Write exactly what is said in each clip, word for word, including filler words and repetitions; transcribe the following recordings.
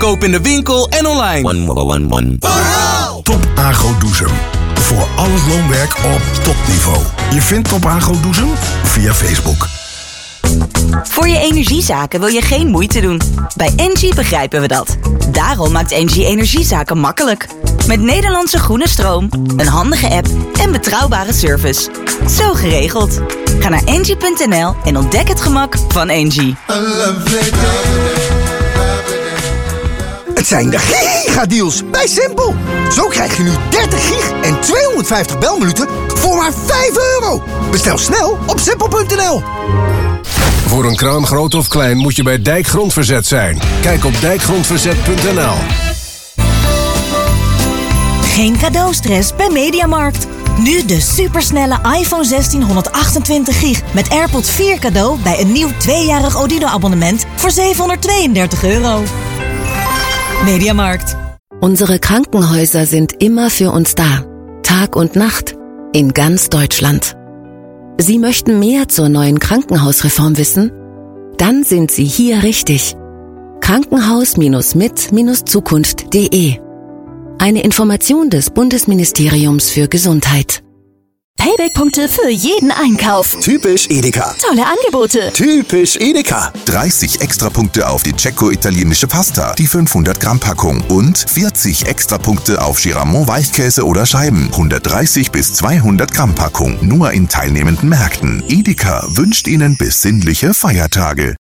Koop in de winkel en online. One, one, one, one. Top Agro Doezum. Voor al het loonwerk op topniveau. Je vindt Top Agro Doezum via Facebook. Voor je energiezaken wil je geen moeite doen. Bij Engie begrijpen we dat. Daarom maakt Engie energiezaken makkelijk. Met Nederlandse groene stroom, een handige app en betrouwbare service. Zo geregeld. Ga naar engie punt n l en ontdek het gemak van Engie. Het zijn de gigadeals bij Simpel. Zo krijg je nu dertig gig en tweehonderdvijftig belminuten voor maar vijf euro. Bestel snel op simpel punt n l. Voor een kraan groot of klein moet je bij Dijk Grondverzet zijn. Kijk op dijk grondverzet punt n l. Geen cadeaustress bij Mediamarkt. Nu de supersnelle iPhone zestien honderdachtentwintig gig met AirPods vier cadeau bij een nieuw tweejarig Odino-abonnement voor zevenhonderdtweeëndertig euro. Mediamarkt. Unsere Krankenhäuser sind immer für uns da. Tag und Nacht. In ganz Deutschland. Sie möchten mehr zur neuen Krankenhausreform wissen? Dann sind Sie hier richtig. Krankenhaus-mit-zukunft punkt de. Eine Information des Bundesministeriums für Gesundheit. Payback-Punkte für jeden Einkauf. Typisch Edeka. Tolle Angebote. Typisch Edeka. dreißig Extrapunkte auf die Cecco-italienische Pasta, die fünfhundert Gramm Packung. Und vierzig Extrapunkte auf Giramont Weichkäse oder Scheiben, hundertdreißig bis zweihundert Gramm Packung. Nur in teilnehmenden Märkten. Edeka wünscht Ihnen besinnliche Feiertage.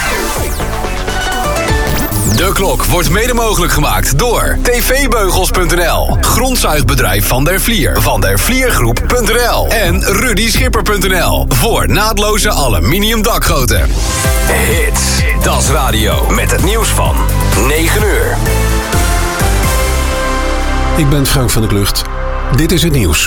De klok wordt mede mogelijk gemaakt door t v beugels punt n l, grondzuigbedrijf Van der Vlier, van der vliergroep punt n l en rudy schipper punt n l voor naadloze aluminium dakgoten. Hits, Das Radio, met het nieuws van negen uur. Ik ben Frank van der Klucht. Dit is het nieuws.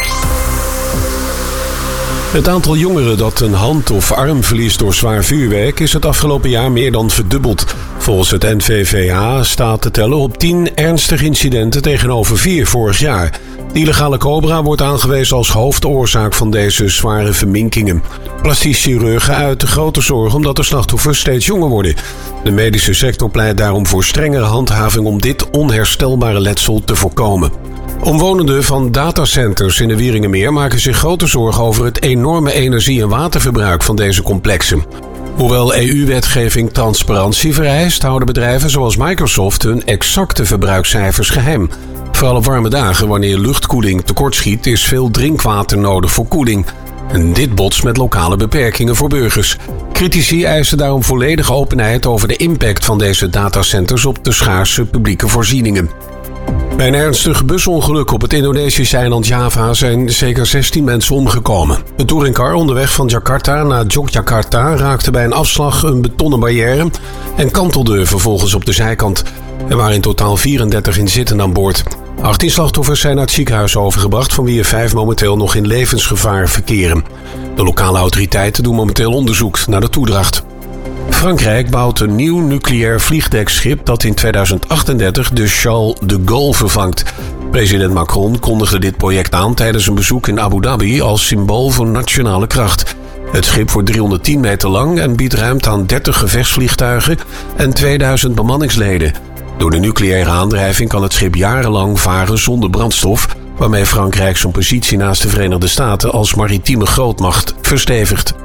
Het aantal jongeren dat een hand of arm verliest door zwaar vuurwerk is het afgelopen jaar meer dan verdubbeld. Volgens het N V V A staat te tellen op tien ernstige incidenten tegenover vier vorig jaar. De illegale cobra wordt aangewezen als hoofdoorzaak van deze zware verminkingen. Plastisch chirurgen uiten grote zorg omdat de slachtoffers steeds jonger worden. De medische sector pleit daarom voor strengere handhaving om dit onherstelbare letsel te voorkomen. Omwonenden van datacenters in de Wieringermeer maken zich grote zorgen over het enorme energie- en waterverbruik van deze complexen. Hoewel E U-wetgeving transparantie vereist, houden bedrijven zoals Microsoft hun exacte verbruikscijfers geheim. Vooral op warme dagen, wanneer luchtkoeling tekortschiet, is veel drinkwater nodig voor koeling. En dit botst met lokale beperkingen voor burgers. Critici eisen daarom volledige openheid over de impact van deze datacenters op de schaarse publieke voorzieningen. Bij een ernstig busongeluk op het Indonesische eiland Java zijn zeker zestien mensen omgekomen. Een touringcar onderweg van Jakarta naar Yogyakarta raakte bij een afslag een betonnen barrière en kantelde vervolgens op de zijkant. Er waren in totaal vierendertig inzittenden aan boord. achttien slachtoffers zijn naar het ziekenhuis overgebracht, van wie er vijf momenteel nog in levensgevaar verkeren. De lokale autoriteiten doen momenteel onderzoek naar de toedracht. Frankrijk bouwt een nieuw nucleair vliegdekschip dat in tweeduizend achtendertig de Charles de Gaulle vervangt. President Macron kondigde dit project aan tijdens een bezoek in Abu Dhabi als symbool voor nationale kracht. Het schip wordt driehonderdtien meter lang en biedt ruimte aan dertig gevechtsvliegtuigen en tweeduizend bemanningsleden. Door de nucleaire aandrijving kan het schip jarenlang varen zonder brandstof, waarmee Frankrijk zijn positie naast de Verenigde Staten als maritieme grootmacht verstevigt.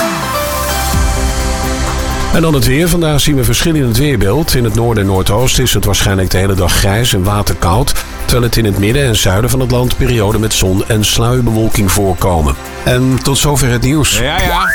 En dan het weer. Vandaag zien we verschillen in het weerbeeld. In het noorden en noordoosten is het waarschijnlijk de hele dag grijs en waterkoud, terwijl het in het midden en zuiden van het land perioden met zon en sluierbewolking voorkomen. En tot zover het nieuws. Ja, ja.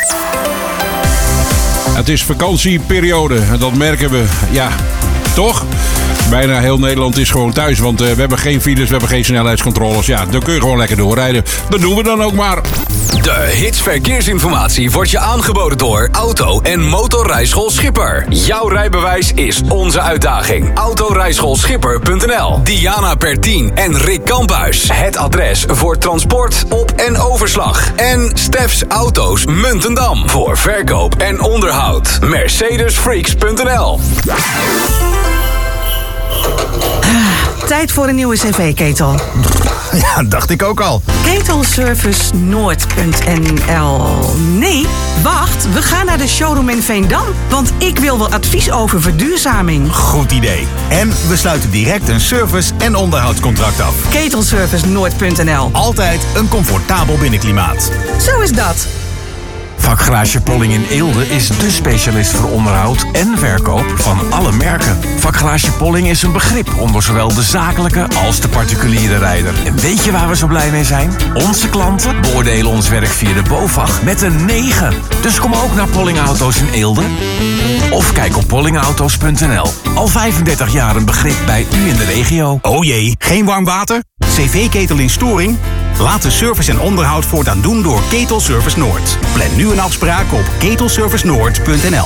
Het is vakantieperiode en dat merken we, ja, toch? Bijna heel Nederland is gewoon thuis, want uh, we hebben geen files, we hebben geen snelheidscontroles. Ja, dan kun je gewoon lekker doorrijden. Dat doen we dan ook maar. De Hits Verkeersinformatie wordt je aangeboden door Auto- en Motorrijschool Schipper. Jouw rijbewijs is onze uitdaging. Autorijschool schipper punt n l. Diana Pertien en Rick Kamphuis. Het adres voor transport op en overslag. En Stefs Auto's Muntendam. Voor verkoop en onderhoud. Mercedes Freaks punt n l. Tijd voor een nieuwe cv-ketel. Ja, dacht ik ook al. Ketelservice Noord punt n l. Nee, wacht, we gaan naar de showroom in Veendam. Want ik wil wel advies over verduurzaming. Goed idee. En we sluiten direct een service- en onderhoudscontract af. Ketelservice Noord punt n l. Altijd een comfortabel binnenklimaat. Zo is dat. Vakgarage Polling in Eelde is dé specialist voor onderhoud en verkoop van alle merken. Vakgarage Polling is een begrip onder zowel de zakelijke als de particuliere rijder. En weet je waar we zo blij mee zijn? Onze klanten beoordelen ons werk via de BOVAG met een negen. Dus kom ook naar Polling Auto's in Eelde. Of kijk op polling auto's punt n l. Al vijfendertig jaar een begrip bij u in de regio. Oh jee, geen warm water? cv-ketel in storing? Laat de service en onderhoud voortaan doen door Ketelservice Noord. Plan nu een afspraak op ketelservice noord punt n l.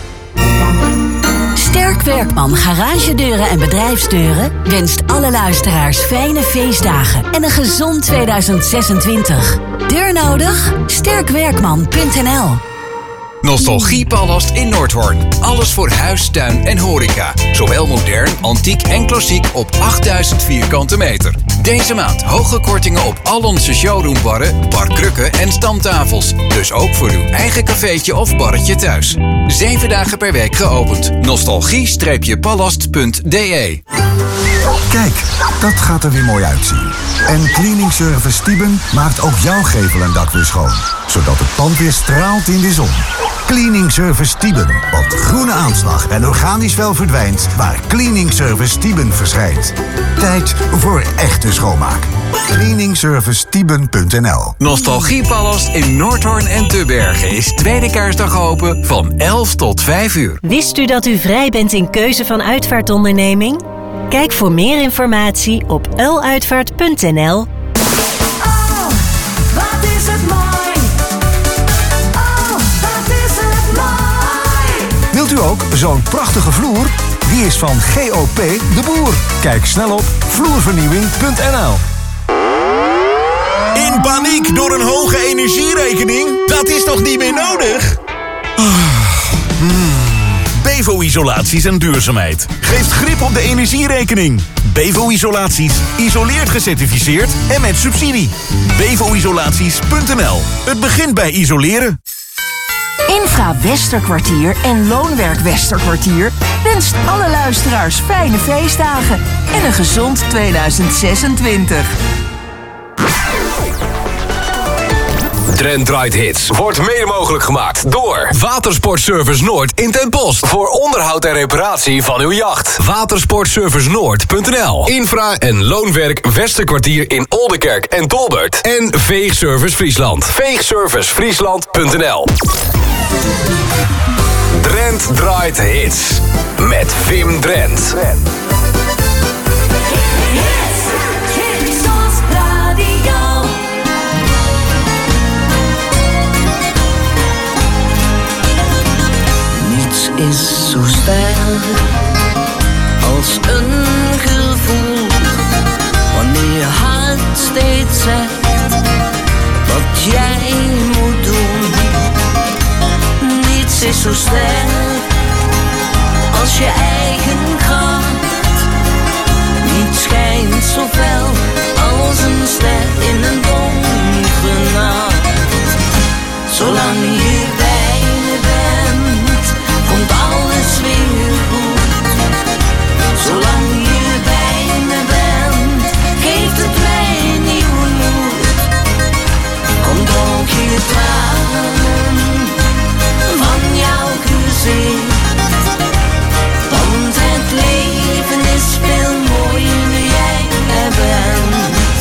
Sterk Werkman Garagedeuren en Bedrijfsdeuren wenst alle luisteraars fijne feestdagen en een gezond tweeduizend zesentwintig. Deur nodig? sterk werkman punt n l. Nostalgiepalast in Noordhoorn. Alles voor huis, tuin en horeca. Zowel modern, antiek en klassiek op achtduizend vierkante meter. Deze maand hoge kortingen op al onze showroombarren, barkrukken en stamtafels. Dus ook voor uw eigen cafeetje of barretje thuis. Zeven dagen per week geopend. nostalgie palast punt d e. Kijk, dat gaat er weer mooi uitzien. En Cleaning Service Stieben maakt ook jouw gevel en dak weer schoon. Zodat het pand weer straalt in de zon. Cleaning Service Stieben. Want groene aanslag en organisch vuil verdwijnt waar Cleaning Service Stieben verschijnt. Tijd voor echte schoonmaak. cleaning service stieben punt n l. Nostalgiepalast in Noordhoorn en Tubbergen is tweede kerstdag open van elf tot vijf uur. Wist u dat u vrij bent in keuze van uitvaartonderneming? Kijk voor meer informatie op uiluitvaart punt n l. Wat is het mooi? Oh, wat is het mooi? Wilt u ook zo'n prachtige vloer? Die is van G O P de Boer. Kijk snel op vloervernieuwing punt n l. In paniek door een hoge energierekening? Dat is toch niet meer nodig? Hmm. Bevo-isolaties en duurzaamheid. Geeft grip op de energierekening. Bevo-isolaties. Isoleert gecertificeerd en met subsidie. bevo isolaties punt n l. Het begint bij isoleren. Infra Westerkwartier en Loonwerk Westerkwartier wenst alle luisteraars fijne feestdagen en een gezond tweeduizend zesentwintig. Trend Draait Hits wordt mede mogelijk gemaakt door Watersportservice Noord in Ten Bosch. Voor onderhoud en reparatie van uw jacht. watersportservice noord punt n l. Infra en Loonwerk Westerkwartier in Oldenkerk en Tolbert. En Veegservice Friesland. veegservice friesland punt n l. Trend Draait Hits met Wim Drent. Is zo sterk als een gevoel, wanneer je hart steeds zegt wat jij moet doen. Niets is zo sterk als je eigen kracht. Niets schijnt zo fel als een ster in een donkere nacht. Zolang je bij me bent, komt alles weer goed. Zolang je bij me bent, geeft het mij nieuwe moed. Komt ook je tranen van jouw gezicht. Want het leven is veel mooier nu jij er bent.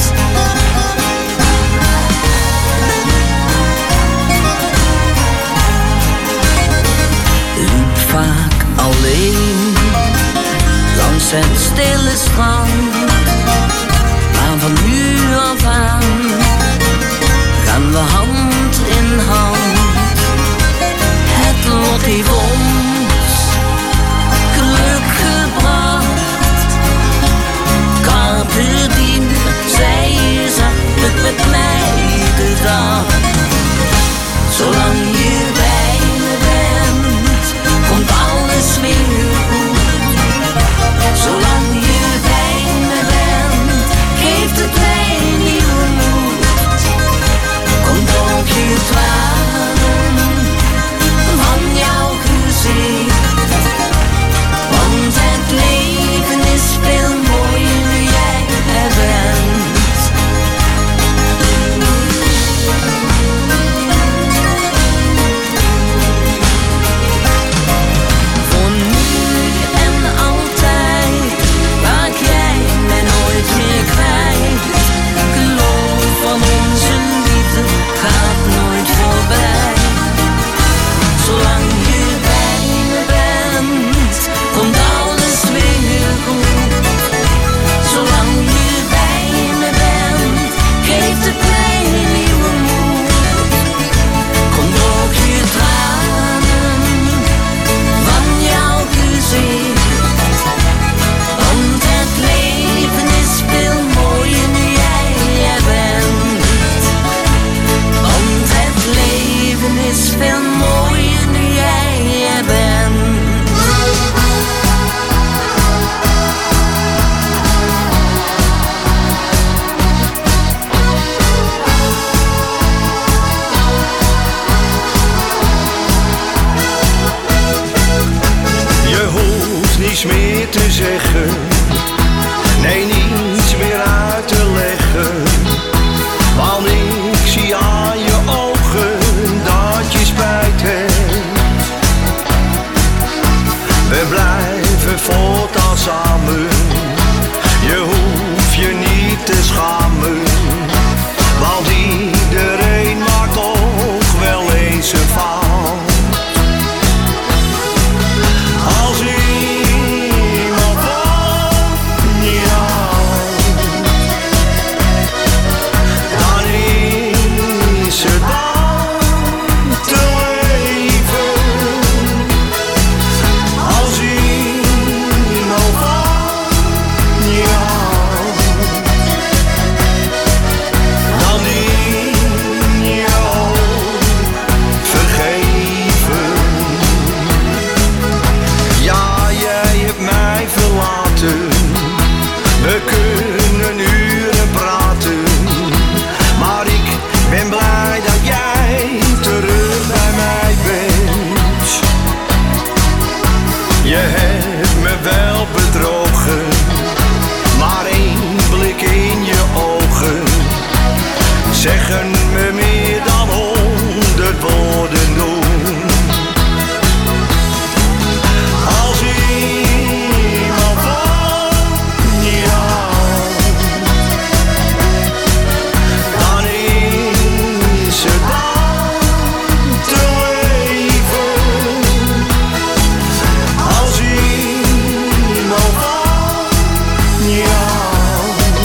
Vaak alleen langs het stille strand, maar van nu af aan gaan we hand in hand. Het lot heeft ons geluk gebracht. Carpe diem, zij je zacht met mij de dag. Zolang je bij me bent, komt alles weer goed. Zolang je bij me bent, geeft het mij meer te zeggen. Nee, niets meer uit te leggen. Want ik zie aan je ogen dat je spijt hebt. We blijven voortaan samen. Je hoeft je niet te schamen. Want iedereen maakt ook wel eens een fout. Als iemand van jou, dan is het dan te leven. Als iemand van jou, dan dien je ook vergeven. Ja, jij hebt mij verlaten. We kunnen uren praten. Maar ik ben blij dat jij terug bij mij bent. Je hebt me wel bedrogen. Maar één blik in je ogen zeggen me meer dan honderd woorden doen. Als iemand van jou, dan is het dan te leven. Als iemand van jou,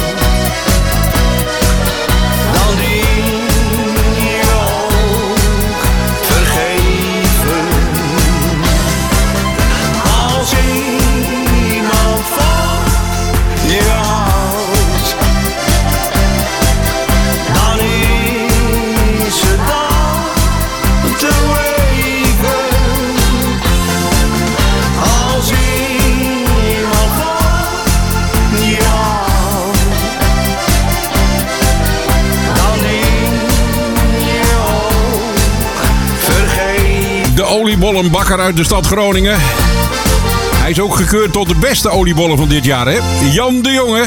dan dien je ook vergeven. Als iemand van je houdt, dan is het dan te leven. Als iemand van jou, dan dien je ook vergeven. De oliebollenbakker uit de stad Groningen. Hij is ook gekeurd tot de beste oliebollen van dit jaar, hè? Jan de Jonge.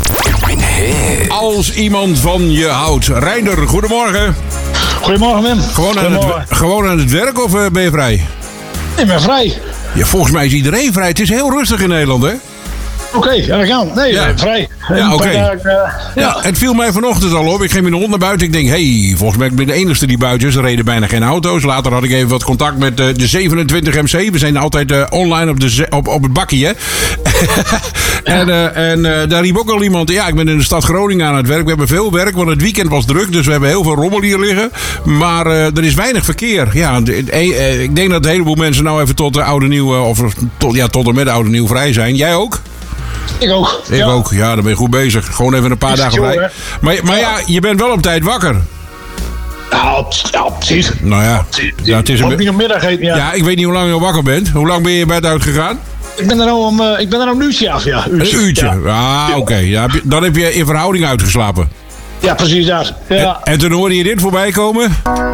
Als iemand van je houdt. Reinder, goedemorgen. Goedemorgen, Wim. Gewoon aan, het, Goedemorgen. gewoon aan het werk of uh, ben je vrij? Ik ben vrij. Ja, volgens mij is iedereen vrij. Het is heel rustig in Nederland, hè? Oké, ja, dat kan. Nee, Ja. ik ben vrij. Ja, Een oké. paar dagen, eh, Ja, ja. het viel mij vanochtend al op. Ik ging met een hond naar buiten. Ik denk, hé, hey, volgens mij ben ik de enige die buiten is. Er reden bijna geen auto's. Later had ik even wat contact met uh, de zevenentwintig M C. We zijn altijd uh, online op, de ze- op, op het bakkie, hè. en uh, en uh, daar riep ook al iemand. Ja, ik ben in de stad Groningen aan het werk. We hebben veel werk, want het weekend was druk. Dus we hebben heel veel rommel hier liggen. Maar uh, er is weinig verkeer. Ja, de- de- uh, ik denk dat een heleboel mensen nou even tot de oude nieuw... Uh, of tot, ja, tot en met de oude nieuw vrij zijn. Jij ook? Ik ook. Ik ja. ook, ja, dan ben je goed bezig. Gewoon even een paar Is het dagen joh, vrij. Maar, maar ja, je bent wel op tijd wakker. Ja, ja, precies. Nou ja, ja het is Ook een niet op middag eten, ja. ja, ik weet niet hoe lang je al wakker bent. Hoe lang ben je je bed uitgegaan? Ik ben er nou om, uh, ik ben er nou een uurtje af, ja. Een uurtje. Ja, Ah, oké. Okay. Ja, heb je- dan heb je in verhouding uitgeslapen. ja precies dat. Ja. En, en toen hoorde je dit voorbij komen?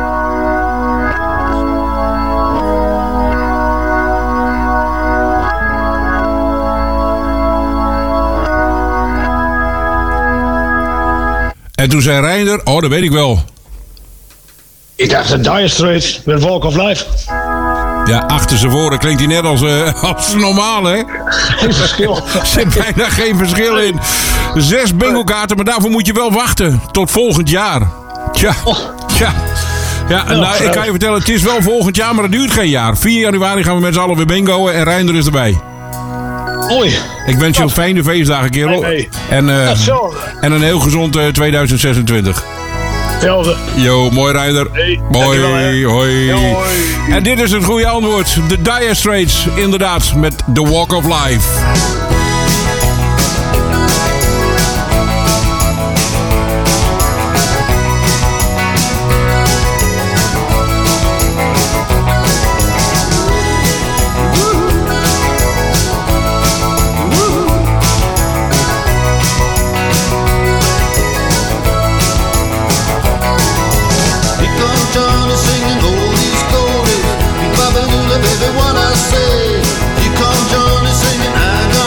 En toen zei Reinder, oh, dat weet ik wel. Ik dacht, de Dire Straits met Walk of Life. Ja, achter zijn voren klinkt hij net als, uh, als normaal, hè? Geen verschil. Er zit bijna geen verschil in. Zes bingo-kaarten, maar daarvoor moet je wel wachten. Tot volgend jaar. Tja, tja. Ja, nou, ik kan je vertellen, het is wel volgend jaar, maar het duurt geen jaar. vier januari gaan we met z'n allen weer bingoen en Reinder is erbij. Mooi. Ik wens je een fijne feestdagen, kerel. Hey, hey. En, uh, Hetzelfde. en een heel gezond uh, tweeduizend zesentwintig. Hetzelfde. Yo, mooi Reinder. Hey, mooi, dankjewel, hè. hoi. Yo, hoi. En dit is het goede antwoord. De Dire Straits, inderdaad, met The Walk of Life. Baby, what I say, you come join me singing, I go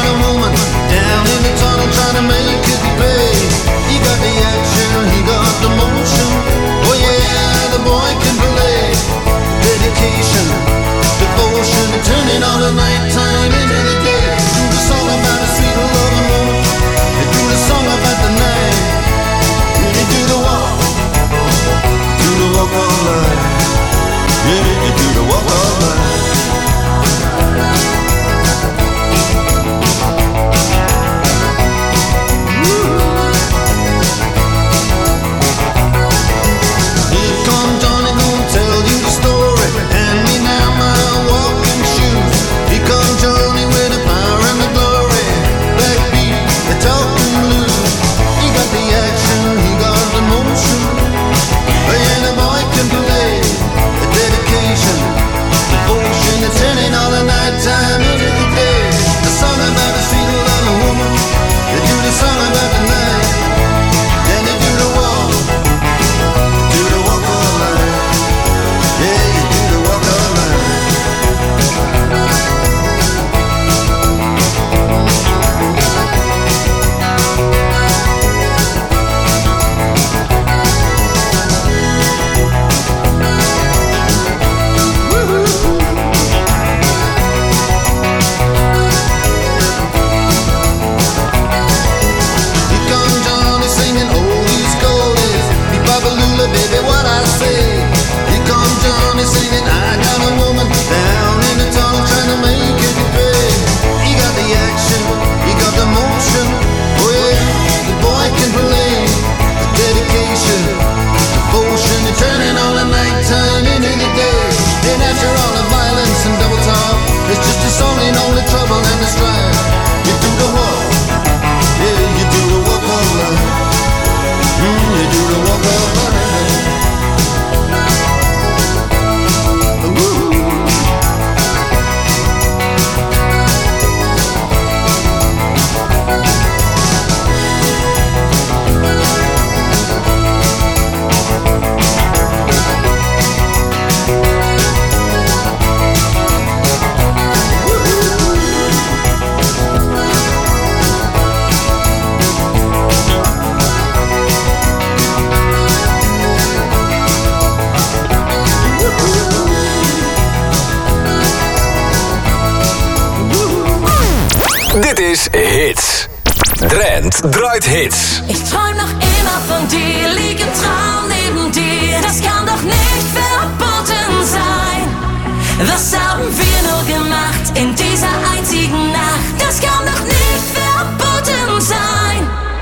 is Hits. Drent draait Hits. Ich träum noch immer von dir, lieg im Traum neben dir. Das kann doch nicht verboten sein. Was haben wir nur gemacht in dieser einzigen Nacht? Das kann doch nicht verboten sein.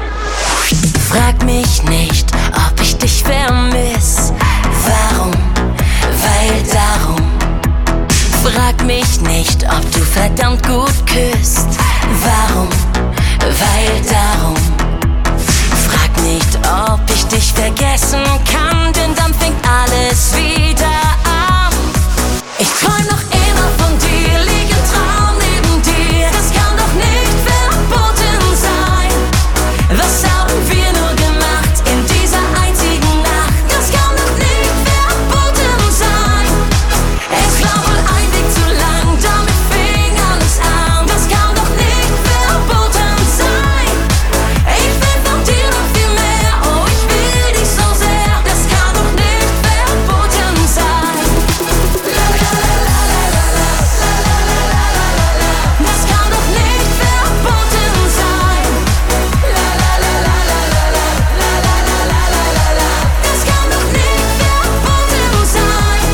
Frag mich nicht, ob ich dich vermiss. Warum? Weil darum. Frag mich nicht, ob du verdammt gut küsst. Warum? Weil darum. Frag nicht, ob ich dich vergessen kann, denn dann fängt alles wieder an. Ich träum noch immer von dir, lieg im Traum neben dir. Das kann doch nicht verboten sein. Was haben wir nur gemacht in dieser einzigen Nacht? Das kann doch nicht verboten sein. Es war wohl ein Weg zu lang, damit fing alles an. Das kann doch nicht verboten sein. Ich will von dir noch viel mehr, oh ich will dich so sehr. Das kann doch nicht verboten sein. La la la la la la la la la la la la. Das kann doch nicht verboten sein. La la la la la la la la la la la la la. Das kann doch nicht verboten sein.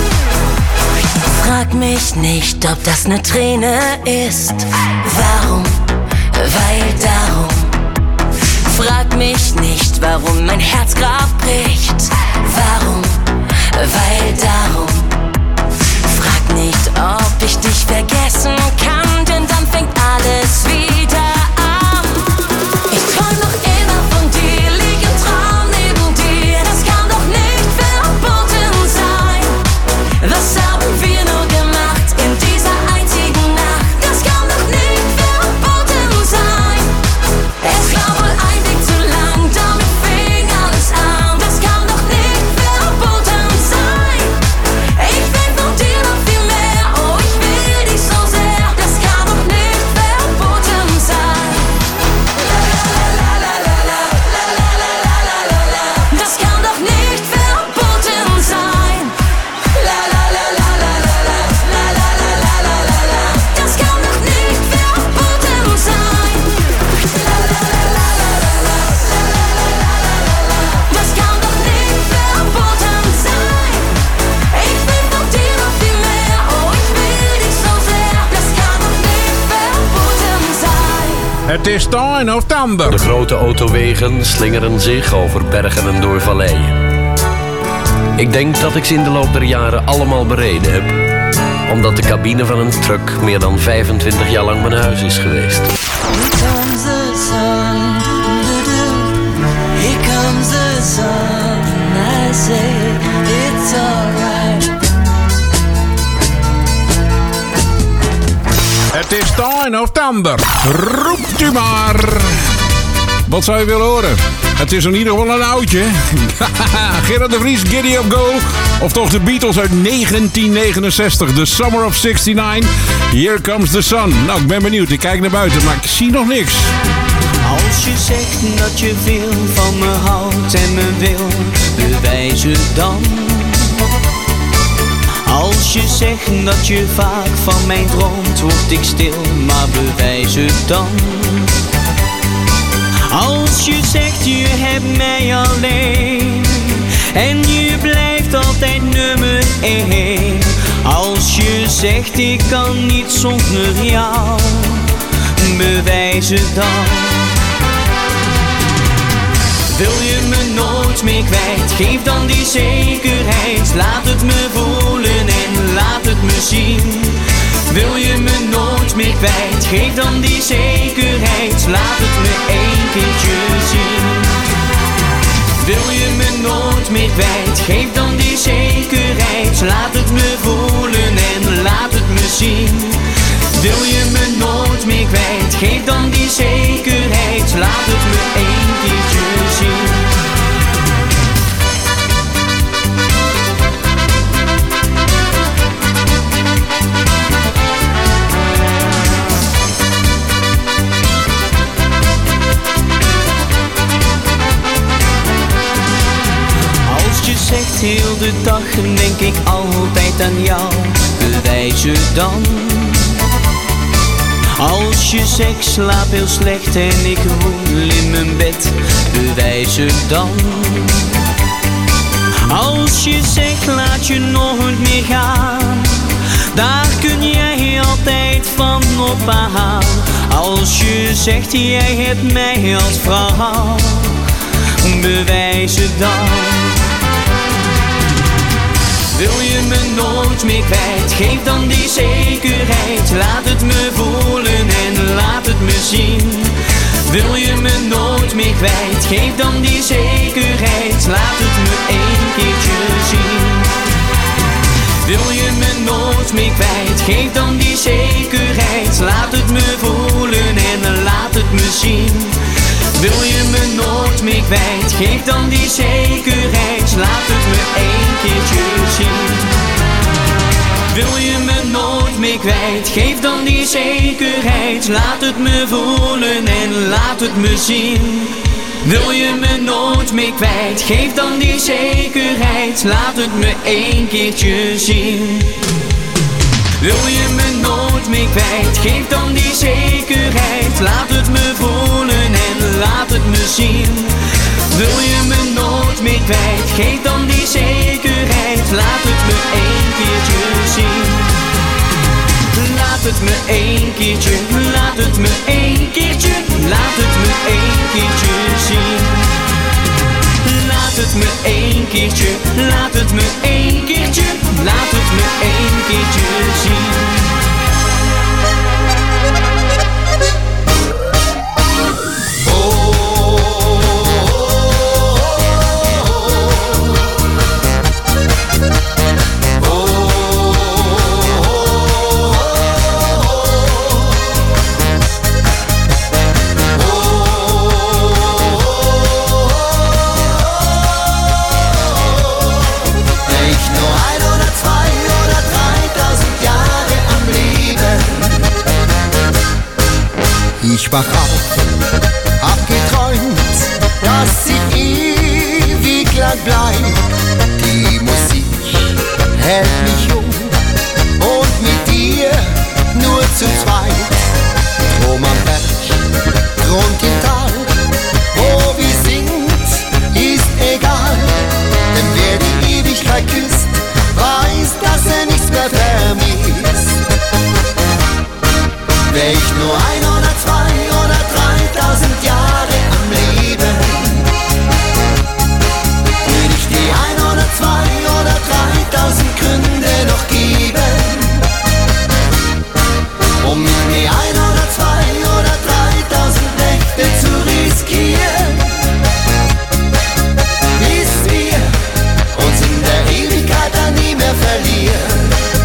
Frag mich nicht, ob das ne Träne ist. Warum? Weil darum. Frag mich nicht, warum mein Herz grad bricht. Warum? Weil darum. Frag nicht, ob ich dich vergessen kann, denn dann fängt alles wieder an. Ich träum noch immer von dir, lieg im Traum neben dir. Das kann doch nicht verboten sein. Was haben wir nur gemacht in dieser einzigen Nacht? Das kann doch nicht verboten sein. Es war wohl ein Weg zu lang, damit fing alles an. Das kann doch nicht verboten sein. Ich will von dir noch viel mehr, oh ich will dich so sehr. Das kann doch nicht verboten sein. La la la la la la la la la la la la. Das kann doch nicht verboten sein. La la la la la la la la la la la la la la. Das kann doch nicht verboten sein. La la la la la la la la la la la la. Das kann doch nicht verboten sein. Ich will von dir noch viel mehr, oh ich will dich so sehr. Das kann doch nicht verboten sein. Het is tuin of tander. De grote autowegen slingeren zich over bergen en door valleien. Ik denk dat ik ze in de loop der jaren allemaal bereden heb. Omdat de cabine van een truck meer dan vijfentwintig jaar lang mijn huis is geweest. Here comes the sun, doo-doo. Here comes the sun, and I say it's alright. Het is tuin of tander. Roept u maar. Wat zou je willen horen? Het is in ieder geval een oudje. Gerard de Vries, Giddy Up Go. Of toch de Beatles uit negentien negenenzestig. The Summer of zestig. Here Comes the Sun. Nou, ik ben benieuwd. Ik kijk naar buiten, maar ik zie nog niks. Als je zegt dat je veel van me houdt en me wil, bewijs het dan. Als je zegt dat je vaak van mij droomt, word ik stil, maar bewijs het dan. Als je zegt je hebt mij alleen en je blijft altijd nummer één. Als je zegt ik kan niet zonder jou, bewijs het dan. Wil je me nooit meer kwijt, geef dan die zekerheid. Laat het me voelen en laat het me zien. Wil je me nooit meer kwijt, geef dan die zekerheid. Laat het me één keertje zien. Wil je me nooit meer kwijt, geef dan die zekerheid. Laat het me voelen en laat het me zien. Wil je me nooit meer kwijt, geef dan die zekerheid. Laat het me één keertje zien. Als je zegt heel de dag, denk ik altijd aan jou. Bewijs het dan. Als je zegt slaap heel slecht en ik roel in mijn bed, bewijs het dan. Als je zegt laat je nooit meer gaan, daar kun jij altijd van ophouden. Als je zegt jij hebt mij als vrouw, bewijs het dan. Wil je me nooit meer kwijt, geef dan die zekerheid. Laat het me voelen en laat het me zien. Wil je me nooit meer kwijt, geef dan die zekerheid. Laat het me één keertje zien. Wil je me nooit meer kwijt, geef dan die zekerheid. Laat het me voelen en laat het me zien. Wil je me nooit meer kwijt, geef dan die zekerheid. Laat het me één keertje zien. Wil je me nooit meer kwijt, geef dan die zekerheid. Laat het me voelen en laat het me zien. Wil je me nooit meer kwijt, geef dan die zekerheid. Laat het me één keertje zien. Wil je me nooit meer kwijt, geef dan die zekerheid. Laat het me voelen en laat het me zien. Wil je me nooit meer kwijt, geef dan die zekerheid. Laat het me één keertje zien. Laat het me één keertje, laat het me één keertje, laat het me één keertje zien. Laat het me één keertje, laat het me één keertje, laat het me één keertje zien. Ich wach auf, hab geträumt, dass ich ewig lang bleib. Die Musik hält mich jung und mit dir nur zu zweit. Drum am Berg, rund im Tal, wo wir singt, ist egal. Denn wer die Ewigkeit küsst, weiß, dass er nichts mehr vermisst. Wär ich nur ein oder zwei oder dreitausend Jahre am Leben, würde ich dir ein oder zwei oder dreitausend Gründe noch geben, um mit mir ein oder zwei oder dreitausend Nächte zu riskieren, bis wir uns in der Ewigkeit dann nie mehr verlieren.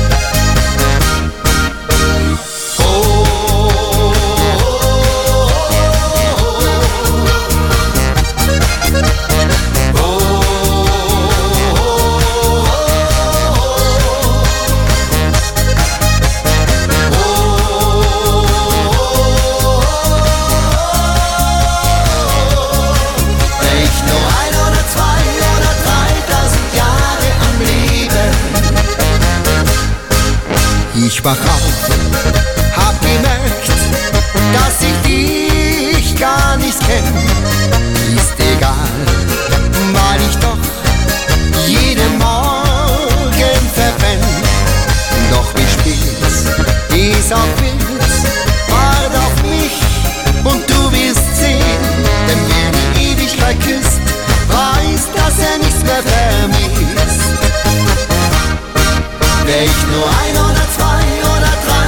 Ich wach auf, hab gemerkt, dass ich dich gar nicht kenn. Ist egal, weil ich doch jeden Morgen verrenn. Doch wie spät es auch wird, wart auf mich und du wirst sehen. Denn wer die Ewigkeit küsst, weiß, dass er nichts mehr vermisst. Wär ich nur ein oder zwei oder drei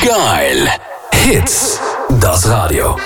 Geil. Hits. Das Radio.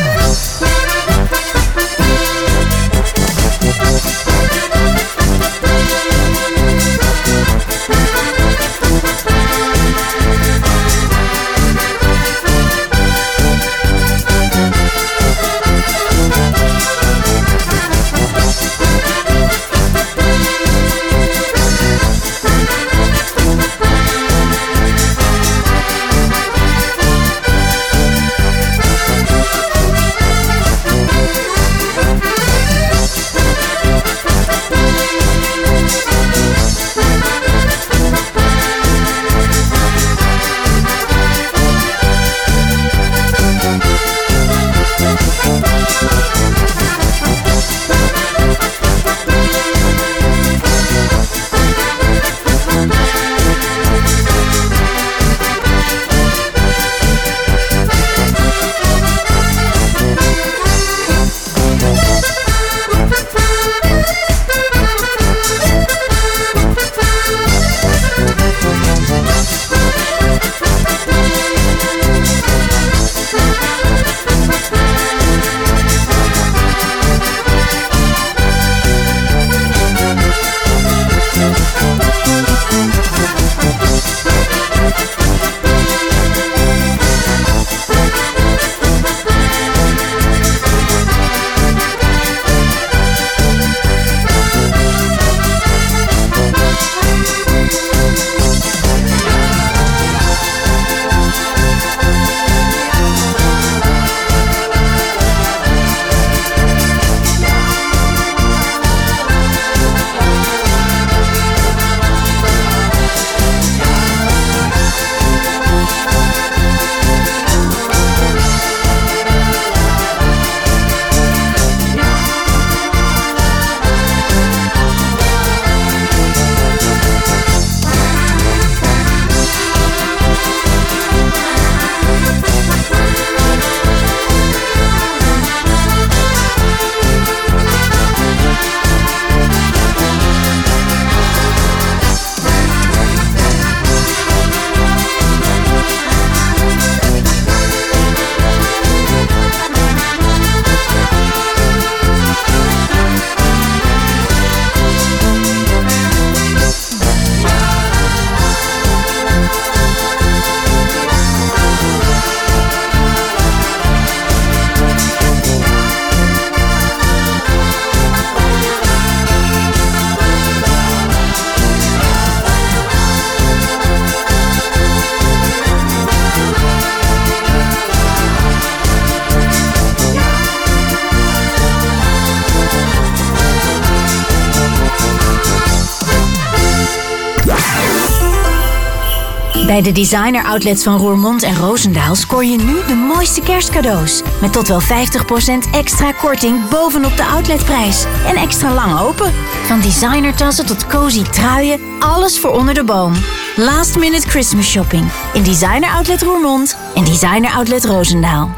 Bij de designer outlets van Roermond en Roosendaal scoor je nu de mooiste kerstcadeaus. Met tot wel vijftig procent extra korting bovenop de outletprijs. En extra lang open. Van designertassen tot cozy truien, alles voor onder de boom. Last minute Christmas shopping. In designer outlet Roermond en designer outlet Roosendaal.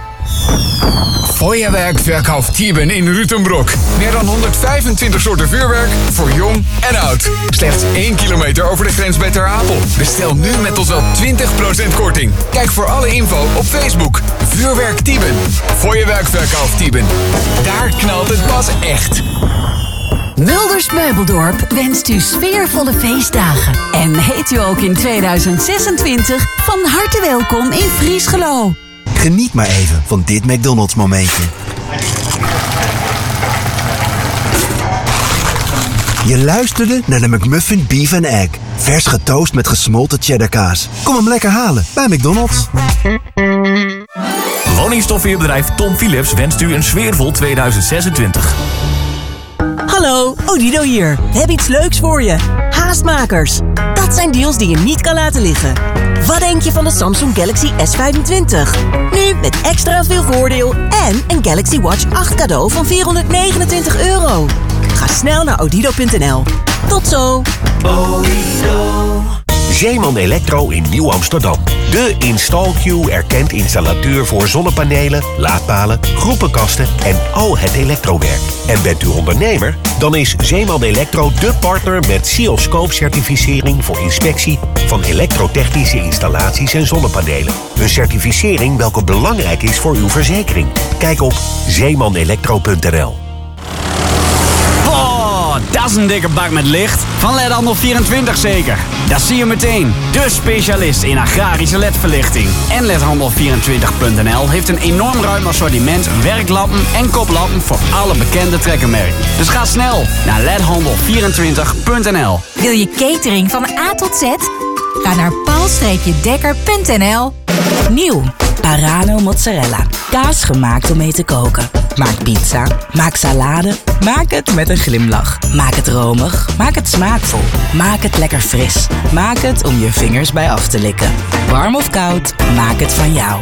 Feuerwerkverkauf Tieben in Rütenbroek. Meer dan honderdvijfentwintig soorten vuurwerk voor jong en oud. Slechts één kilometer over de grens bij Ter Apel. Bestel nu met tot wel twintig procent korting. Kijk voor alle info op Facebook. Vuurwerk Tieben. Feuerwerkverkauf Tieben. Daar knalt het pas echt. Mulders Meubeldorp wenst u sfeervolle feestdagen. En heet u ook in tweeduizend zesentwintig van harte welkom in Vriesgelo. Geniet maar even van dit McDonald's momentje. Je luisterde naar de McMuffin Beef and Egg. Vers getoast met gesmolten cheddarkaas. Kom hem lekker halen bij McDonald's. Woningstofweerbedrijf Tom Philips wenst u een sfeervol tweeduizend zesentwintig. Hallo, Odido hier. We hebben iets leuks voor je. Haastmakers. Dat zijn deals die je niet kan laten liggen. Wat denk je van de Samsung Galaxy S vijfentwintig? Nu met extra veel voordeel en een Galaxy Watch acht cadeau van vierhonderdnegenentwintig euro. Ga snel naar odido punt n l. Tot zo! Odido. Zeeman Electro in Nieuw-Amsterdam. De InstallQ erkend installateur voor zonnepanelen, laadpalen, groepenkasten en al het elektrowerk. En bent u ondernemer? Dan is Zeeman Electro de partner met C I O-scope certificering voor inspectie van van elektrotechnische installaties en zonnepanelen. Een certificering welke belangrijk is voor uw verzekering. Kijk op zeeman elektro punt n l. Oh, dat is een dikke bak met licht. Van L E D Handel vierentwintig zeker. Dat zie je meteen. De specialist in agrarische L E D-verlichting. En L E D Handel vierentwintig punt n l heeft een enorm ruim assortiment werklampen en koplampen voor alle bekende trekkermerken. Dus ga snel naar L E D Handel vierentwintig punt n l. Wil je catering van A tot Z? Ga naar paul dekker punt n l. Nieuw. Parano mozzarella. Kaas gemaakt om mee te koken. Maak pizza. Maak salade. Maak het met een glimlach. Maak het romig. Maak het smaakvol. Maak het lekker fris. Maak het om je vingers bij af te likken. Warm of koud, maak het van jou.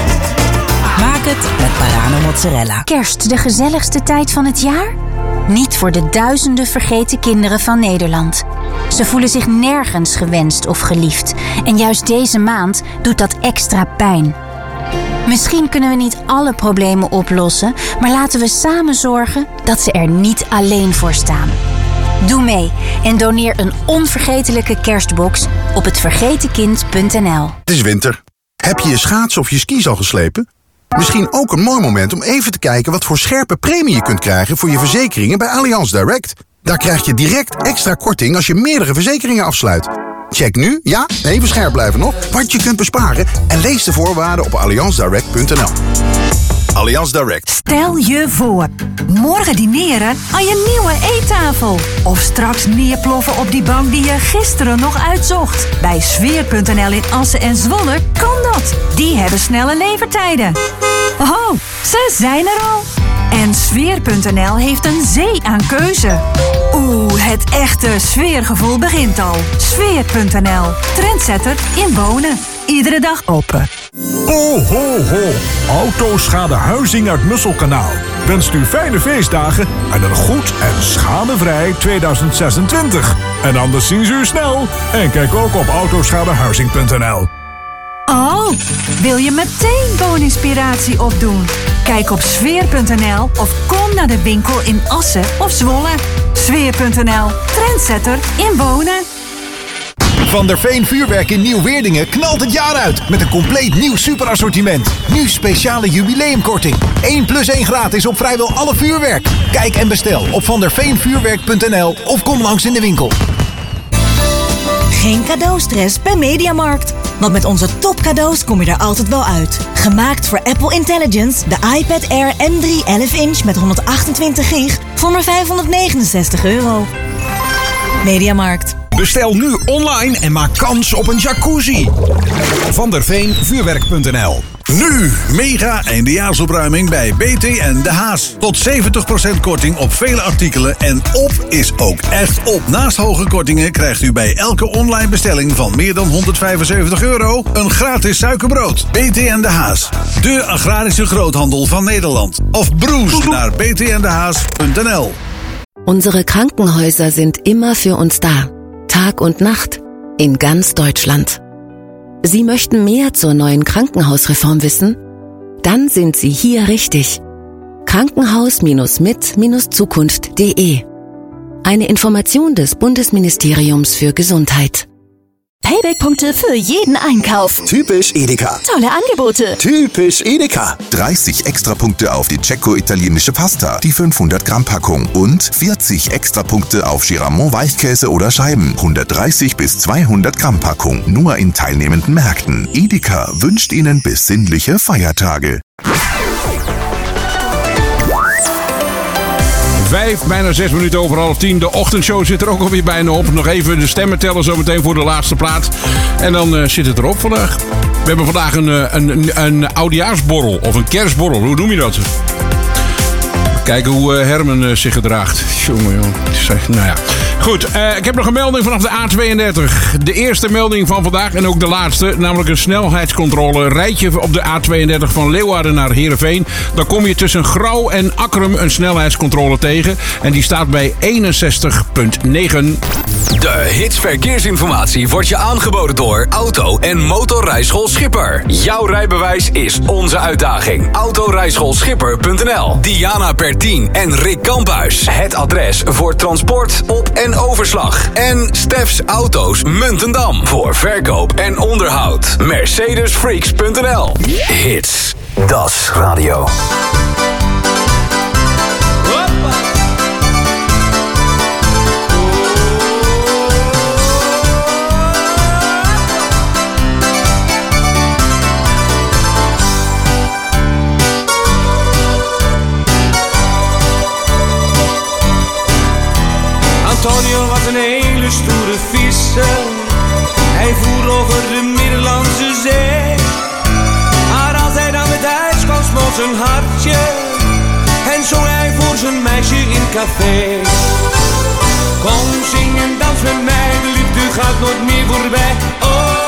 Maak het met Parano mozzarella. Kerst, de gezelligste tijd van het jaar? Niet voor de duizenden vergeten kinderen van Nederland. Ze voelen zich nergens gewenst of geliefd. En juist deze maand doet dat extra pijn. Misschien kunnen we niet alle problemen oplossen, maar laten we samen zorgen dat ze er niet alleen voor staan. Doe mee en doneer een onvergetelijke kerstbox op het vergeten kind punt n l. Het is winter. Heb je je schaats of je skis al geslepen? Misschien ook een mooi moment om even te kijken wat voor scherpe premie je kunt krijgen voor je verzekeringen bij Allianz Direct. Daar krijg je direct extra korting als je meerdere verzekeringen afsluit. Check nu, ja, even scherp blijven nog, wat je kunt besparen en lees de voorwaarden op allianz direct punt n l. Allianz Direct. Stel je voor, morgen dineren aan je nieuwe eettafel. Of straks neerploffen op die bank die je gisteren nog uitzocht. Bij sfeer punt n l in Assen en Zwolle kan dat. Die hebben snelle levertijden. Oh, ze zijn er al. En sfeer punt n l heeft een zee aan keuze. Oeh, het echte sfeergevoel begint al. sfeer punt n l, trendsetter in wonen. Iedere dag open. Ho, ho, ho. Autoschade Huizing uit Musselkanaal wenst u fijne feestdagen en een goed en schadevrij tweeduizend zesentwintig. En anders zien ze u snel. En kijk ook op autoschadehuizing punt n l. Oh, wil je meteen wooninspiratie opdoen? Kijk op sfeer punt n l of kom naar de winkel in Assen of Zwolle. sfeer punt n l, trendsetter in wonen. Van der Veen Vuurwerk in Nieuw-Weerdingen knalt het jaar uit met een compleet nieuw superassortiment. Nu speciale jubileumkorting. één plus één gratis op vrijwel alle vuurwerk. Kijk en bestel op van der veen vuurwerk punt n l of kom langs in de winkel. Geen cadeaustress bij Mediamarkt. Want met onze topcadeaus kom je er altijd wel uit. Gemaakt voor Apple Intelligence, de iPad Air M drie elf inch met honderdachtentwintig gig voor maar vijfhonderdnegenenzestig euro. Mediamarkt. Bestel nu online en maak kans op een jacuzzi. Van der Veen Vuurwerk punt n l. Nu mega eindejaarsopruiming bij B T en De Haas. Tot zeventig procent korting op vele artikelen en op is ook echt op. Naast hoge kortingen krijgt u bij elke online bestelling van meer dan honderdvijfenzeventig euro een gratis suikerbrood. B T en De Haas, de agrarische groothandel van Nederland. Of broes naar b t en de haas punt n l. Unsere Krankenhäuser sind immer für uns da. Tag und Nacht. In ganz Deutschland. Sie möchten mehr zur neuen Krankenhausreform wissen? Dann sind Sie hier richtig. Krankenhaus-mit-zukunft punkt de. Eine Information des Bundesministeriums für Gesundheit. Payback-Punkte für jeden Einkauf. Typisch Edeka. Tolle Angebote. Typisch Edeka. dreißig Extrapunkte auf die Cecco-italienische Pasta, die fünfhundert Gramm Packung. Und vierzig Extrapunkte auf Giramont Weichkäse oder Scheiben, hundertdreißig bis zweihundert Gramm Packung. Nur in teilnehmenden Märkten. Edeka wünscht Ihnen besinnliche Feiertage. Vijf, bijna zes minuten over half tien. De ochtendshow zit er ook alweer bijna op. Nog even de stemmen tellen zometeen voor de laatste plaat. En dan uh, zit het erop vandaag. We hebben vandaag een, een, een, een oudejaarsborrel. Of een kerstborrel. Hoe noem je dat? Kijken hoe uh, Herman uh, zich gedraagt. Jongen, jongen. Nou ja. Goed, uh, ik heb nog een melding vanaf de A tweeëndertig. De eerste melding van vandaag en ook de laatste. Namelijk een snelheidscontrole. Rijd je op de A tweeëndertig van Leeuwarden naar Heerenveen. Dan kom je tussen Grauw en Akkerum een snelheidscontrole tegen. En die staat bij eenenzestig komma negen. De Hits Verkeersinformatie wordt je aangeboden door Auto- en Motorrijschool Schipper. Jouw rijbewijs is onze uitdaging. Autorijschool Schipper punt n l. Diana Pertien en Rick Kamphuis. Het adres voor transport op en en overslag. En Stefs Auto's Muntendam. Voor verkoop en onderhoud. Mercedes Freaks punt n l. Hits. Das Radio. Antonio was een hele stoere visser. Hij voer over de Middellandse Zee. Maar als hij dan met huis kwam, smolt zijn hartje. En zong hij voor zijn meisje in café. Kom, zing en dans met mij, de liefde gaat nooit meer voorbij. Oh,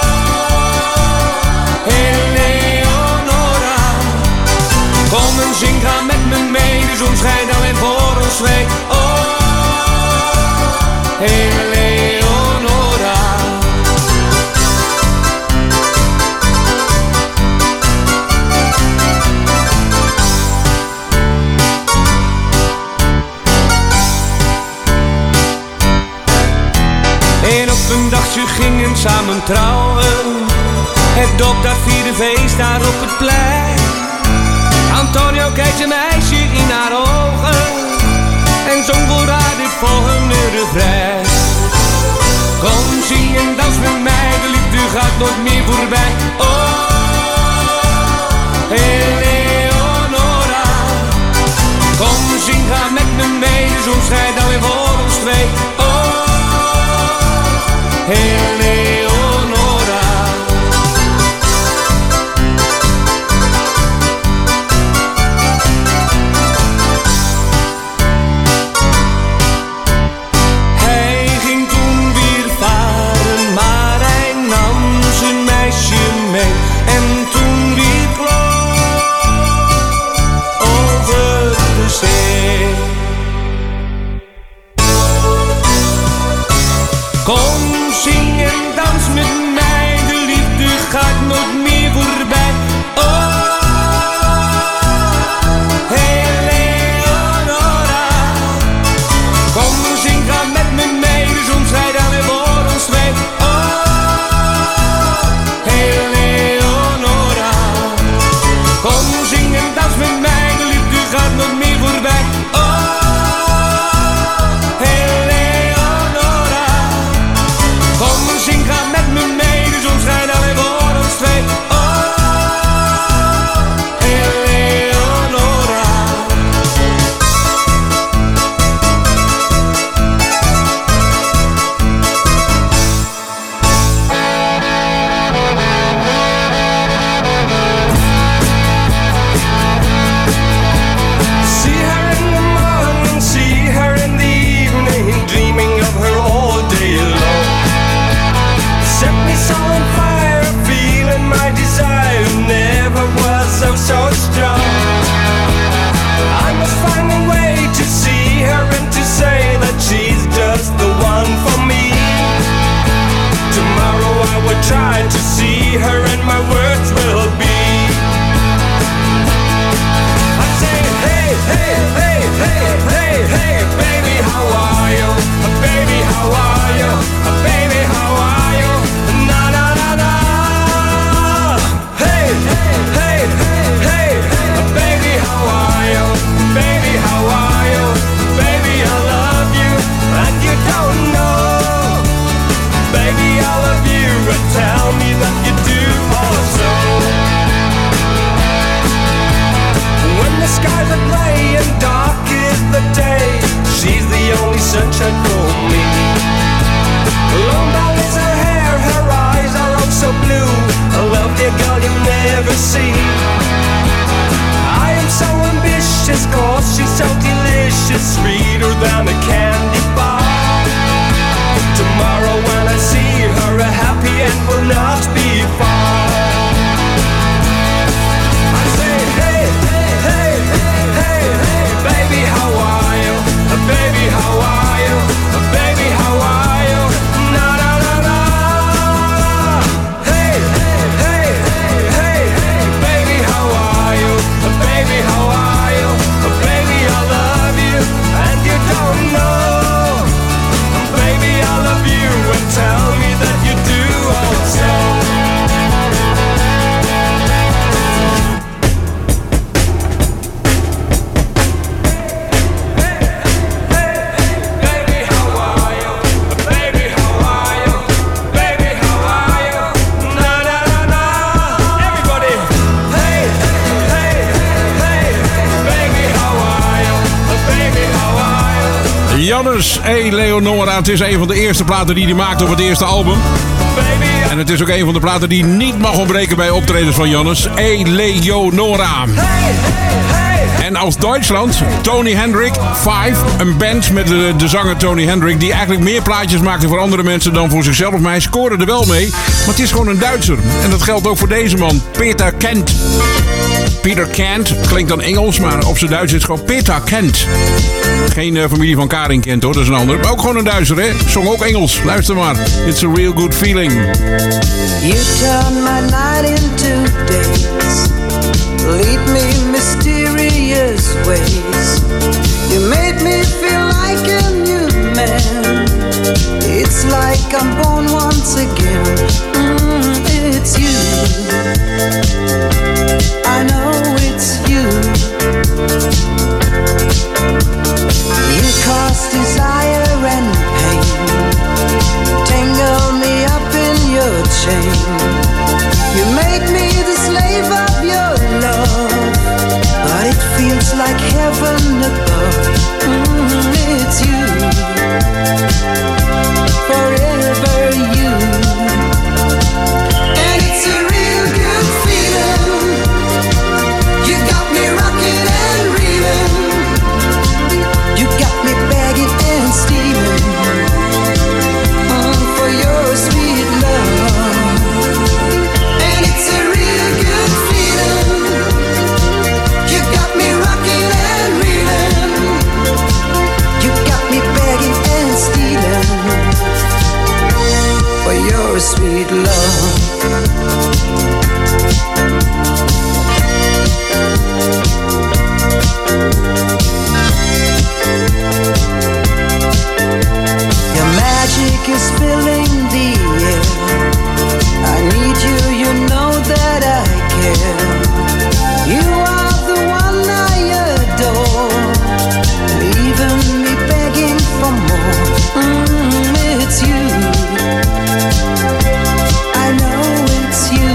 Eleonora. Kom en zing, ga met me mee, de zon schijnt alleen voor ons twee. Oh, Eleonora. En op een dag ze gingen samen trouwen. Het dop dat vierde feest daar op het plein. Antonio kijkt zijn meisje in haar ogen en zong voor haar dit volgende refrein. Kom, zing en dans met mij, de liefde gaat nooit meer voorbij. Oh, Eleonora. Kom, zing, ga met me mee, de zon schijnt alweer voor ons twee. Oh, Eleonora. Baby, Jannes Eleonora. Het is een van de eerste platen die hij maakte op het eerste album. En het is ook een van de platen die niet mag ontbreken bij optredens van Jannes Eleonora. En als Duitsland, Tony Hendrik, Five, een band met de, de zanger Tony Hendrik, die eigenlijk meer plaatjes maakte voor andere mensen dan voor zichzelf. Maar hij scoorde er wel mee. Maar het is gewoon een Duitser. En dat geldt ook voor deze man, Peter Kent. Peter Kent, klinkt dan Engels, maar op zijn Duits is het gewoon Peter Kent. Geen uh, familie van Karin Kent hoor, dat is een ander. Maar ook gewoon een Duitser, hè? Zong ook Engels. Luister maar. It's a real good feeling. You turn my night into days. Lead me mysterious ways. You made me feel like a new man. It's like I'm born once again. Mm, it's you. I know it's you. You cause desire and pain. Tangle me up in your chain. You make me the slave of your love, but it feels like heaven above. Mm, it's you, forever you. And it's a real good feeling. You got me rocking and reeling. You got me begging and stealing. Mm, for your sweet love. And it's a real good feeling. You got me rocking and reeling. You got me begging and stealing for your sweet love. Your magic is filling the air. I need you, you know that I care. You are the one I adore, leaving me begging for more. Mm, it's you. I know it's you.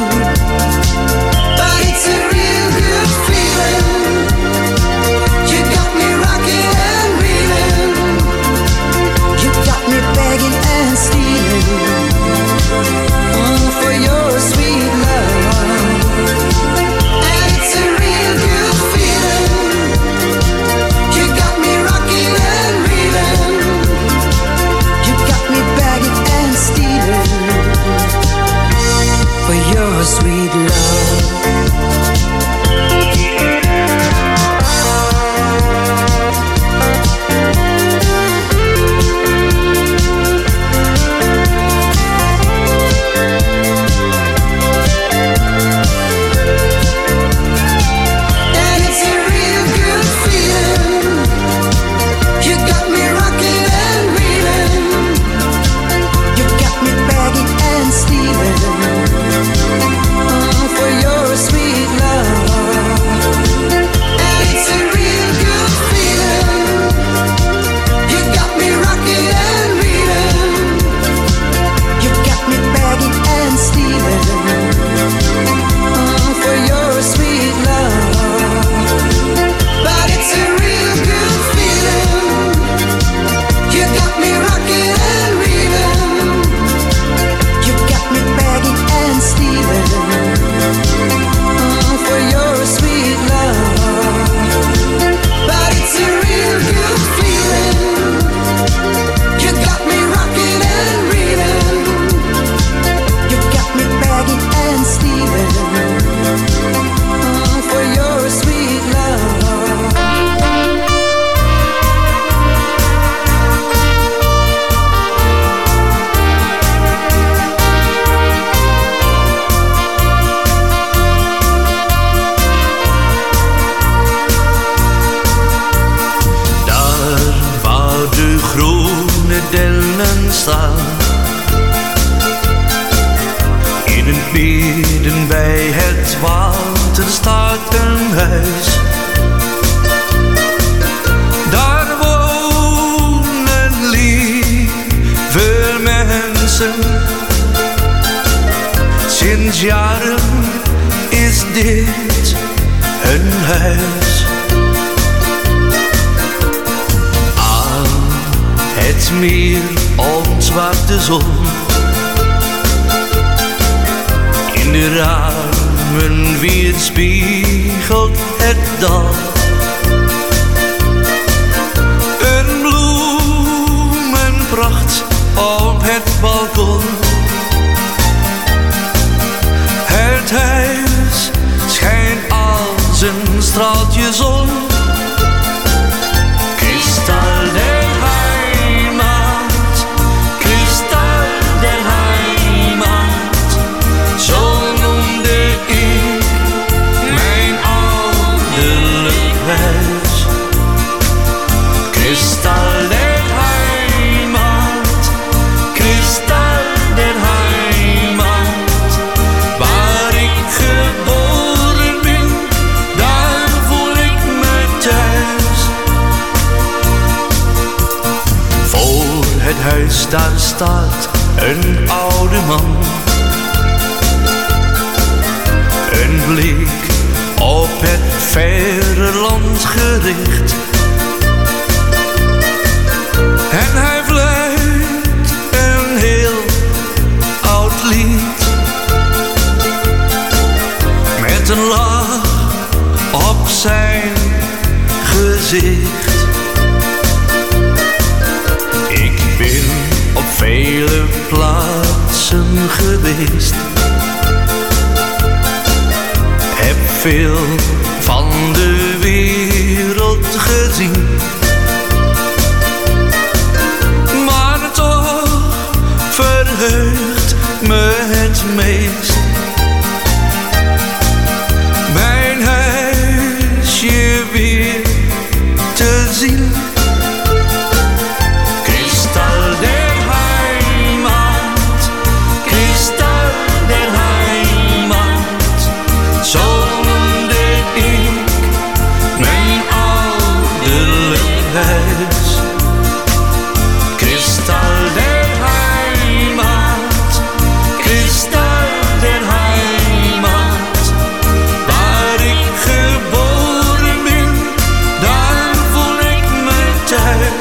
But it's a real good feeling. You got me rocking and reeling. You got me begging and stealing. Mm, for your sweet love. And it's a real good feeling. You got me rocking and reeling. You got me begging and stealing for your sweet love. And it's a real good feeling. You got me rocking and reeling. You got me begging and stealing. Mm, for your sweet love. And it's a real good feeling. You got me rocking and reeling. You got me begging and stealing. Mm, for your sweet love. But it's a real good feeling. You got me rocking and reeling. You got me begging and stealing. Mm, for your sweet love. But it's a real good feeling. You got me rocking and reeling. You got me begging and stealing. Mm, for your sweet love. Daar waar de groene dennen staan, in het midden bij het water staat een huis. Daar wonen lieve mensen. Sinds jaren is dit hun huis. Aan Het meer ontwaart de zon. In de ramen weerspiegelt het dag. Een bloemenpracht op het balkon. Het huis schijnt als een straaltje zon. Kristal der Heimat, kristal der Heimat, zo noemde ik mijn ouderlijk huis. Kristal der Heimat, kristal der Heimat, waar ik geboren ben, daar voel ik me thuis. Voor het huis daar staat een oude man. Een blik op het verre land gericht. En hij fluit een heel oud lied. Met een lach op zijn gezicht. Ik ben op vele plaatsen geweest. Heb veel van de wereld gezien. Maar toch verheugt me het meest mijn huisje weer te zien. Kristal der Heimat, kristal der Heimat, zo noemde ik mijn ouderlijk huis. Kristal der Heimat, kristal der Heimat, waar ik geboren ben, daar voel ik me thuis.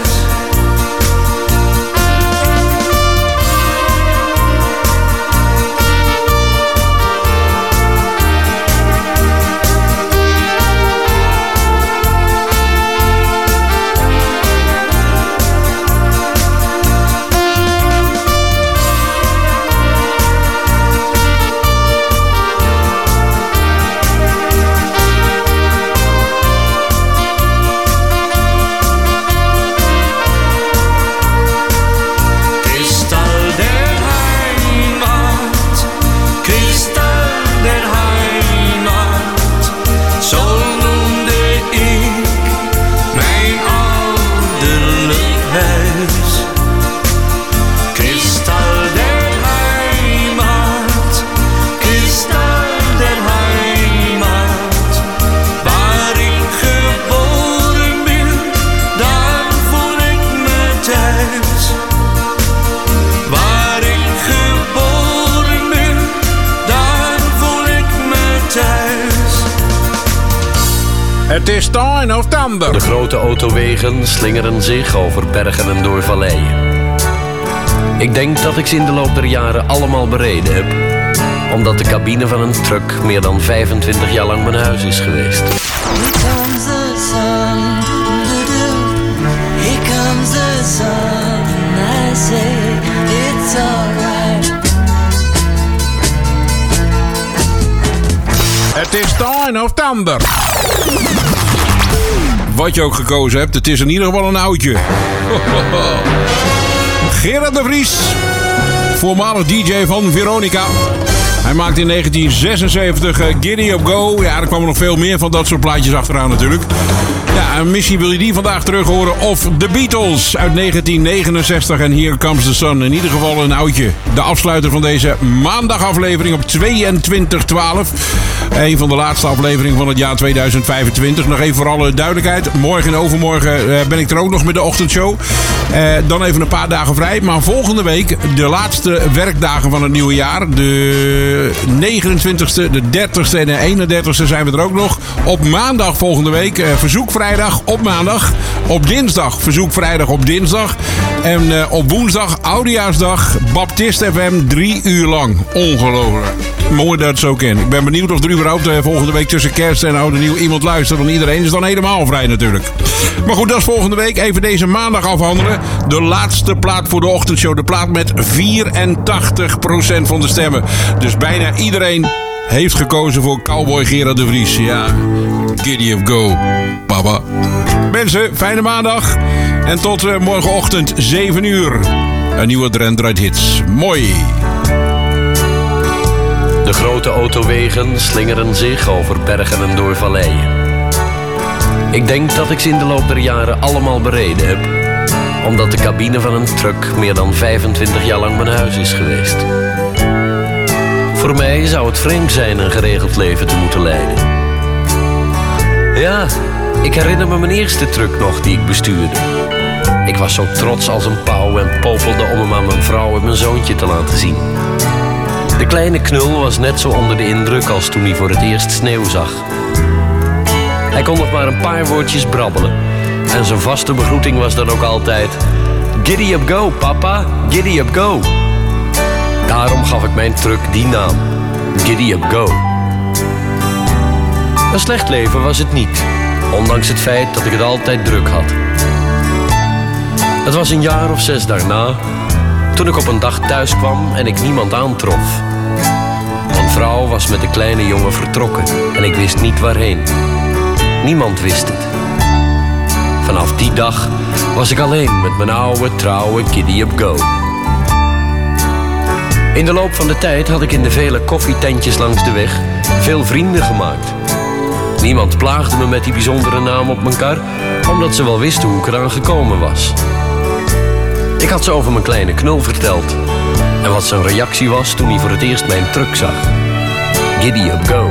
Kristal der Heimat, kristal der Heimat, zo noemde ik mijn ouderlijk huis. Kristal der Heimat, kristal der Heimat, waar ik geboren ben, daar voel ik me thuis. Waar ik geboren ben, daar voel ik me thuis. Het is tuin of tander. De grote autowegen slingeren zich over bergen en door valleien. Ik denk dat ik ze in de loop der jaren allemaal bereden heb. Omdat de cabine van een truck meer dan vijfentwintig jaar lang mijn huis is geweest. Here comes the sun, doo-doo. Here comes the sun, and I say it's alright. Het is tuin of tander. Wat je ook gekozen hebt, het is in ieder geval een oudje. Gerard de Vries, voormalig D J van Veronica. Hij maakte in negentien zesenzeventig uh, Giddy Up Go. Ja, er kwamen nog veel meer van dat soort plaatjes achteraan natuurlijk. Ja, en misschien wil je die vandaag terug horen. Of The Beatles uit negentien negenenzestig en Here Comes the Sun. In ieder geval een oudje. De afsluiter van deze maandagaflevering op tweeëntwintig twaalf. Een van de laatste afleveringen van het jaar tweeduizend vijfentwintig. Nog even voor alle duidelijkheid. Morgen en overmorgen uh, ben ik er ook nog met de ochtendshow. Uh, dan even een paar dagen vrij. Maar volgende week de laatste werkdagen van het nieuwe jaar. De de negenentwintigste, de dertigste en de eenendertigste zijn we er ook nog. Op maandag volgende week uh, verzoekvrijdag op maandag. Op dinsdag verzoekvrijdag op dinsdag. En uh, op woensdag oudejaarsdag Baptist F M drie uur lang. Ongelooflijk. Mooi dat het zo kan. Ik ben benieuwd of er überhaupt uh, volgende week tussen kerst en oud en nieuw iemand luistert. Want iedereen is dan helemaal vrij natuurlijk. Maar goed, dat is volgende week. Even deze maandag afhandelen. De laatste plaat voor de ochtendshow. De plaat met vierentachtig procent van de stemmen. Dus bijna iedereen heeft gekozen voor Cowboy Gerard de Vries. Ja, giddy up go, papa. Mensen, fijne maandag. En tot uh, morgenochtend, zeven uur. Een nieuwe Drent Draait Hits. Mooi. De grote autowegen slingeren zich over bergen en door valleien. Ik denk dat ik ze in de loop der jaren allemaal bereden heb, omdat de cabine van een truck meer dan vijfentwintig jaar lang mijn huis is geweest. Voor mij zou het vreemd zijn een geregeld leven te moeten leiden. Ja, ik herinner me mijn eerste truck nog die ik bestuurde. Ik was zo trots als een pauw en popelde om hem aan mijn vrouw en mijn zoontje te laten zien. De kleine knul was net zo onder de indruk als toen hij voor het eerst sneeuw zag. Hij kon nog maar een paar woordjes brabbelen. En zijn vaste begroeting was dan ook altijd: giddy up go, papa, giddy up go. Daarom gaf ik mijn truck die naam, Giddy Up Go. Een slecht leven was het niet, ondanks het feit dat ik het altijd druk had. Het was een jaar of zes daarna, toen ik op een dag thuis kwam en ik niemand aantrof. Mijn vrouw was met de kleine jongen vertrokken en ik wist niet waarheen. Niemand wist het. Vanaf die dag was ik alleen met mijn oude, trouwe Giddy Up Go. In de loop van de tijd had ik in de vele koffietentjes langs de weg veel vrienden gemaakt. Niemand plaagde me met die bijzondere naam op mijn kar, omdat ze wel wisten hoe ik eraan gekomen was. Ik had ze over mijn kleine knul verteld en wat zijn reactie was toen hij voor het eerst mijn truck zag. Giddy Up Go.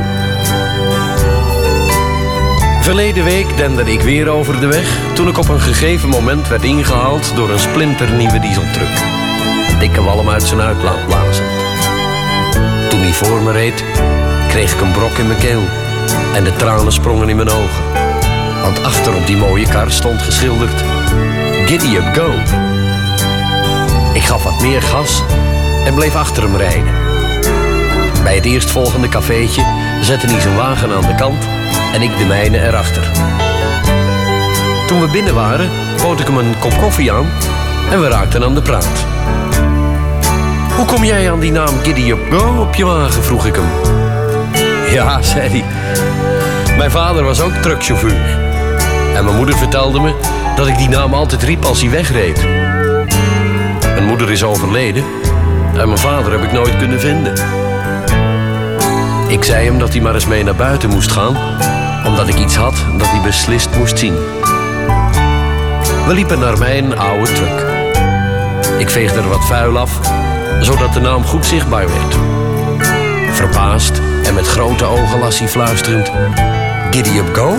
Verleden week denderde ik weer over de weg toen ik op een gegeven moment werd ingehaald door een splinternieuwe dieseltruck. Dikke walm uit zijn uitlaat blazend. Toen hij voor me reed, kreeg ik een brok in mijn keel en de tranen sprongen in mijn ogen. Want achter op die mooie kar stond geschilderd: Giddy Up Go. Ik gaf wat meer gas en bleef achter hem rijden. Bij het eerstvolgende cafeetje zette hij zijn wagen aan de kant en ik de mijne erachter. Toen we binnen waren, bood ik hem een kop koffie aan en we raakten aan de praat. Hoe kom jij aan die naam Giddy Up Go op je wagen, vroeg ik hem. Ja, zei hij. Mijn vader was ook truckchauffeur. En mijn moeder vertelde me dat ik die naam altijd riep als hij wegreed. Mijn moeder is overleden en mijn vader heb ik nooit kunnen vinden. Ik zei hem dat hij maar eens mee naar buiten moest gaan, omdat ik iets had dat hij beslist moest zien. We liepen naar mijn oude truck. Ik veegde er wat vuil af, zodat de naam goed zichtbaar werd. Verbaasd en met grote ogen las hij fluisterend: Giddy Up Go?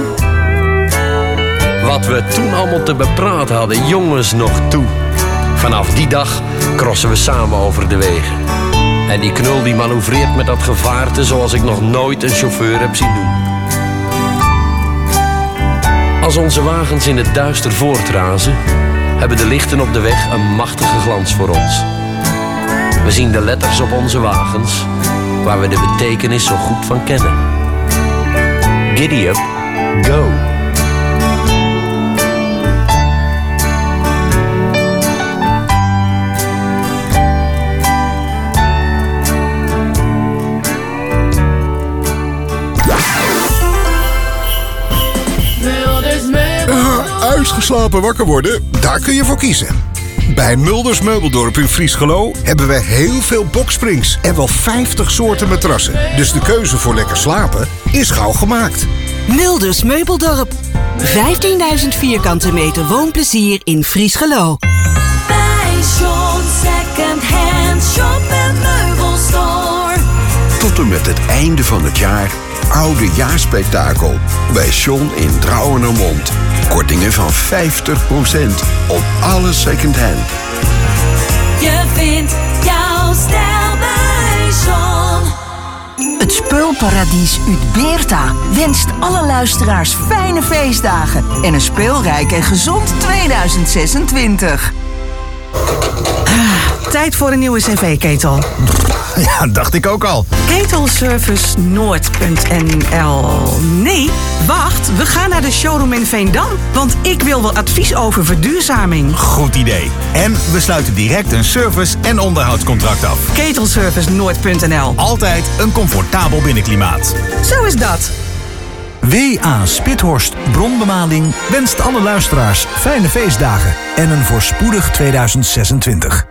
Wat we toen allemaal te bepraten hadden, jongens nog toe. Vanaf die dag crossen we samen over de wegen. En die knul die manoeuvreert met dat gevaarte zoals ik nog nooit een chauffeur heb zien doen. Als onze wagens in het duister voortrazen, hebben de lichten op de weg een machtige glans voor ons. We zien de letters op onze wagens, waar we de betekenis zo goed van kennen. Giddy Up Go. Uitgeslapen wakker worden, daar kun je voor kiezen. Bij Mulders Meubeldorp in Friesgelo hebben we heel veel boksprings en wel vijftig soorten matrassen. Dus de keuze voor lekker slapen is gauw gemaakt. Mulders Meubeldorp. vijftienduizend vierkante meter woonplezier in Friesgelo. Bij John Second Hand Shop en Meubelstore. Tot en met het einde van het jaar Oudejaarsspektakel bij John in Drouwenermond. Kortingen van vijftig procent op alle second-hand. Je vindt jouw stijl bij John. Het speelparadies Utbeerta wenst alle luisteraars fijne feestdagen en een speelrijk en gezond tweeduizend zesentwintig. Ah, tijd voor een nieuwe cv-ketel. Ja, dacht ik ook al. Ketelservice Noord punt n l. Nee, wacht, we gaan naar de showroom in Veendam. Want ik wil wel advies over verduurzaming. Goed idee. En we sluiten direct een service- en onderhoudscontract af. Ketelservice Noord punt n l. Altijd een comfortabel binnenklimaat. Zo is dat. W A Spithorst Bronbemaling wenst alle luisteraars fijne feestdagen en een voorspoedig tweeduizend zesentwintig.